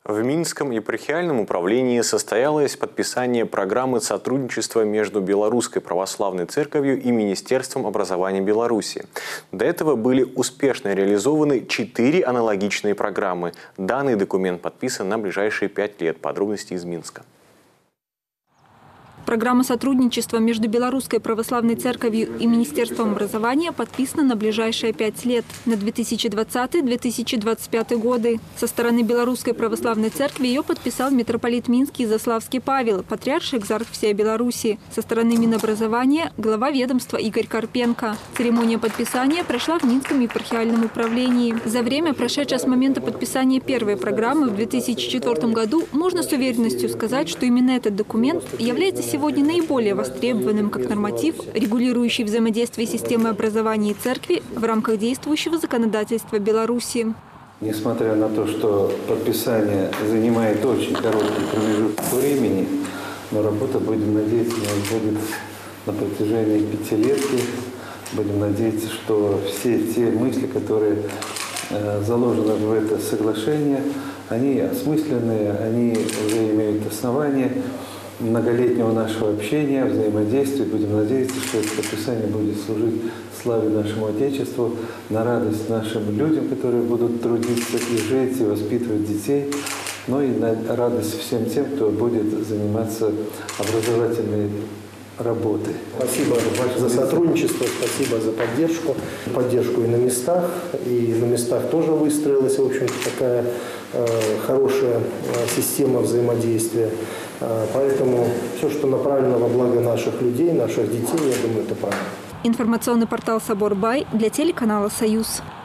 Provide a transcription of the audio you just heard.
В Минском епархиальном управлении состоялось подписание программы сотрудничества между Белорусской православной церковью и Министерством образования Беларуси. До этого были успешно реализованы 4 аналогичные программы. Данный документ подписан на ближайшие 5 лет. Подробности из Минска. Программа сотрудничества между Белорусской православной церковью и Министерством образования подписана на ближайшие 5 лет, на 2020-2025 годы. Со стороны Белорусской православной церкви ее подписал митрополит Минский Заславский Павел, патриарх экзарх всей Беларуси. Со стороны Минобразования – глава ведомства Игорь Карпенко. Церемония подписания прошла в Минском епархиальном управлении. За время, прошедшее с момента подписания первой программы в 2004 году, можно с уверенностью сказать, что именно этот документ является сегодня наиболее востребованным как норматив, регулирующий взаимодействие системы образования и церкви в рамках действующего законодательства Беларуси. Несмотря на то, что подписание занимает очень короткий промежуток времени, но работа, будем надеяться, будет на протяжении 5-летки. Будем надеяться, что все те мысли, которые заложены в это соглашение, они осмысленные, они уже имеют основания многолетнего нашего общения, взаимодействия. Будем надеяться, что это подписание будет служить славе нашему Отечеству, на радость нашим людям, которые будут трудиться и жить, и воспитывать детей, но и на радость всем тем, кто будет заниматься образовательной работой. Спасибо за сотрудничество, спасибо за поддержку. Поддержку и на местах тоже выстроилась, в общем-то, такая хорошая система взаимодействия. Поэтому все, что направлено во благо наших людей, наших детей, я думаю, это правильно. Информационный портал «Собор Бай» для телеканала «Союз».